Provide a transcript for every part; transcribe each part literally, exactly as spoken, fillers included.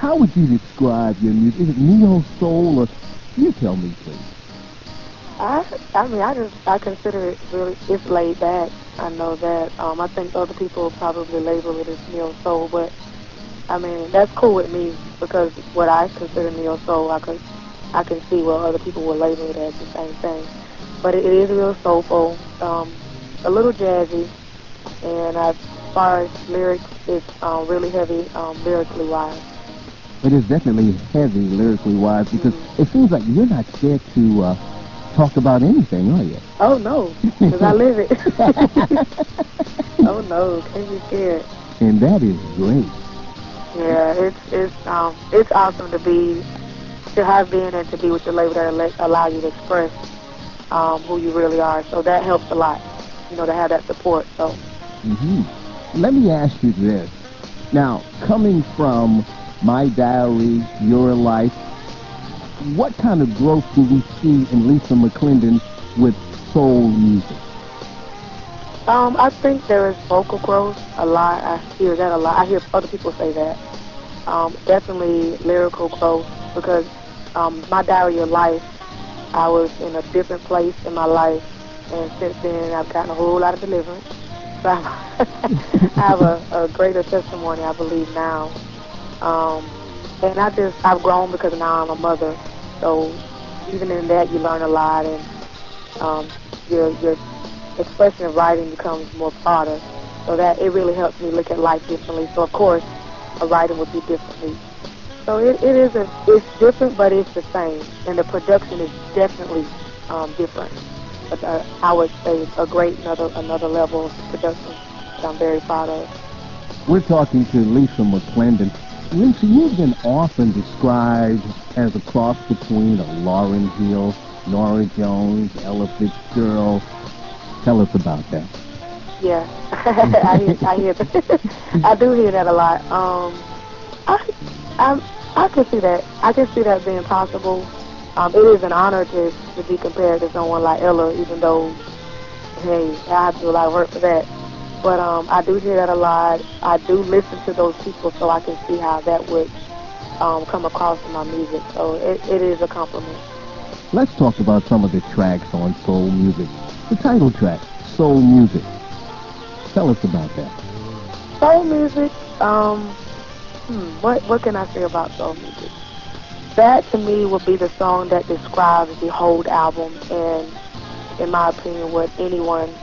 How would you describe your music? Is it neo soul or you tell me, please? I, I mean, I just, I consider it really, it's laid back. I know that. Um, I think other people probably label it as neo soul, but I mean, that's cool with me because what I consider neo soul, I could, I can see what other people will label it as the same thing. But it, it is real soulful, um, a little jazzy, and as far as lyrics, it's um, really heavy um, lyrically wise. It is definitely heavy lyrically wise because Mm-hmm. it seems like you're not scared to uh, talk about anything, are you? Oh no, because I live it. Oh no, can't be scared. And that is great. Yeah, it's it's um it's awesome to be to have been and to be with the label that al- allow you to express um who you really are. So that helps a lot, you know, to have that support. So hmm Let me ask you this. Now, coming from My Diary, Your Life, what kind of growth do we see in Lisa McClendon with soul music? um I think there is vocal growth a lot. I hear that a lot. I hear other people say that. Um, definitely lyrical growth because um my diary of life, I was in a different place in my life, and since then I've gotten a whole lot of deliverance. So I have a, a greater testimony, I believe now. Um, and I just I've grown because now I'm a mother. So even in that, you learn a lot, and um, your your expression of writing becomes more broader. So that it really helps me look at life differently. So of course, a writing would be differently. So it, it is a, it's different, but it's the same, and the production is definitely um, different. But uh, I would say a great another another level of production that I'm very proud of. We're talking to Lisa McClendon. Lisa, you've been often described as a cross between a Lauryn Hill, Nora Jones, Ella Fitzgerald. Tell us about that. Yeah, I hear I hear that. I do hear that a lot. Um, I I I can see that. I can see that being possible. Um, it is an honor to to be compared to someone like Ella, even though hey, I have to do a lot of work for that. But um, I do hear that a lot. I do listen to those people, so I can see how that would um, come across in my music. So it, it is a compliment. Let's talk about some of the tracks on soul music. The title track, Soul Music. Tell us about that. Soul music. Um, hmm, what what can I say about soul music? That to me would be the song that describes the whole album, and in my opinion, what anyone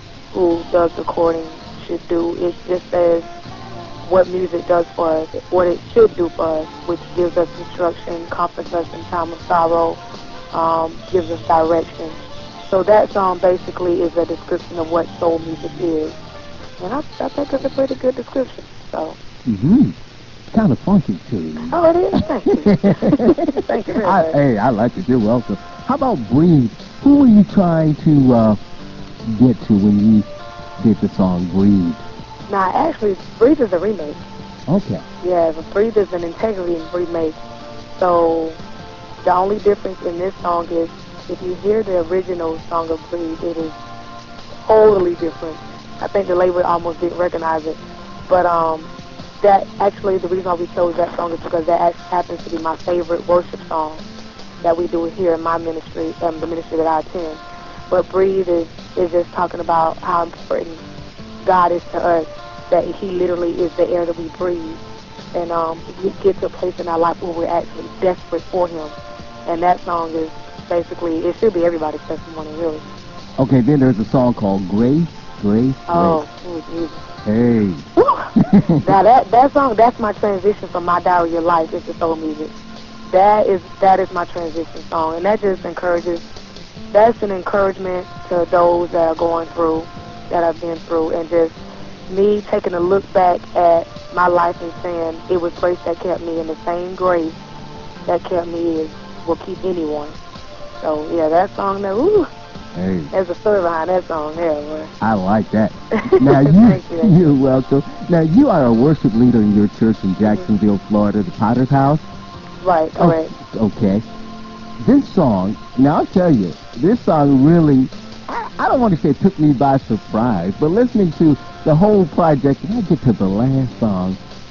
who does recording should do. It just says what music does for us, what it should do for us, which gives us instruction, comforts us in time of sorrow, um, gives us direction. So that song basically is a description of what soul music is, and I, I think it's a pretty good description. So, Mm-hmm. Kind of funky, too. oh, it is. Thank you. Thank you very I, much. hey, I like it. You're welcome. How about Breathe? Who are you trying to uh, get to when you did the song Breathe? Now, actually, Breathe is a remake. Okay. Yeah, but Breathe is an Integrity remake. So the only difference in this song is if you hear the original song of Breathe, it is totally different. I think the label almost didn't recognize it. But um, that actually, the reason why we chose that song is because that act- happens to be my favorite worship song that we do here in my ministry, um, the ministry that I attend. But Breathe is, is just talking about how important God is to us, that He literally is the air that we breathe. And um, we get to a place in our life where we're actually desperate for Him. And that song is basically, it should be everybody's testimony, really. Okay, then there's a song called Grace, Grace, Grace. Oh, oh Jesus. Hey. Whew. Now that, that song, that's my transition from My Diary of Life into soul music. That is, that is my transition song. And that just encourages, that's an encouragement to those that are going through, that I've been through, and just me taking a look back at my life and saying it was grace that kept me, and the same grace that kept me is will keep anyone. So yeah, that song, that ooh, Hey, there's a story behind that song. Yeah, boy. I like that. Now you, Thank you, thank you're you. welcome. Now you are a worship leader in your church in Hmm. Jacksonville, Florida, the Potter's House. Right, Oh, correct. okay. This song, now I'll tell you, this song really, I, I don't want to say it took me by surprise, but listening to the whole project, and I get to the last song,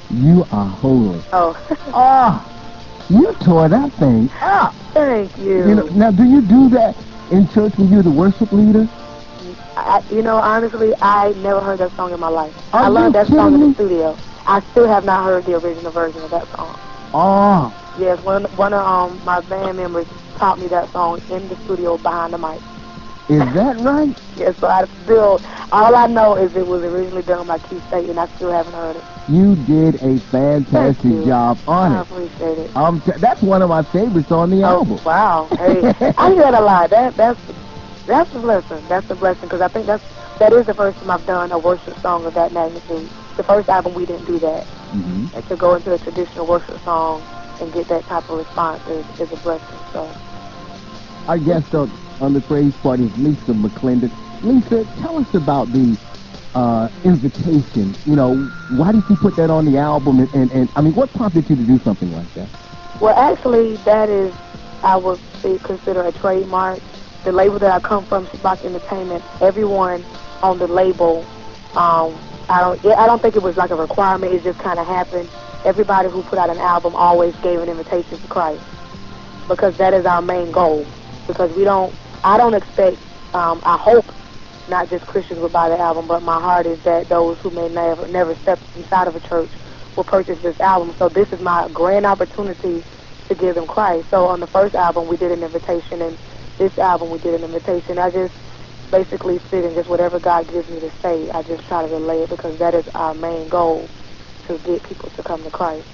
You Are Holy. Oh, Ah, you tore that thing up. thank you. You know, now, do you do that in church when you're the worship leader? I, you know, honestly, I never heard that song in my life. Are I you learned that song kidding in the me? studio. I still have not heard the original version of that song. Ah, Yes, one one of um, my band members taught me that song in the studio behind the mic. is that right? Yes, so I still, all I know is it was originally done by Keith State, and I still haven't heard it. You did a Thank fantastic you. job on I it. appreciate it. Um, t- that's one of my favorites on the Oh, album. wow. Hey, I hear that a lot. That that's that's a blessing. That's a blessing because I think that's that is the first time I've done a worship song of that magnitude. The first album we didn't do that, hmm and to go into a traditional worship song and get that type of response is, is a blessing. So, Our guest on, on the praise party is Lisa McClendon. Lisa, tell us about the uh, invitation. You know, why did you put that on the album? And, and, and I mean, what prompted you to do something like that? well, actually, that is I would say consider a trademark. The label that I come from, Shoebox Entertainment. Everyone on the label, um, I don't, I don't think it was like a requirement. It just kind of happened. Everybody who put out an album always gave an invitation to Christ because that is our main goal. Because we don't, I don't expect, um, I hope not just Christians will buy the album, but my heart is that those who may never never step inside of a church will purchase this album. So this is my grand opportunity to give them Christ. So on the first album we did an invitation, and this album we did an invitation. I just basically sit and just whatever God gives me to say, I just try to relay it because that is our main goal, to get people to come to Christ.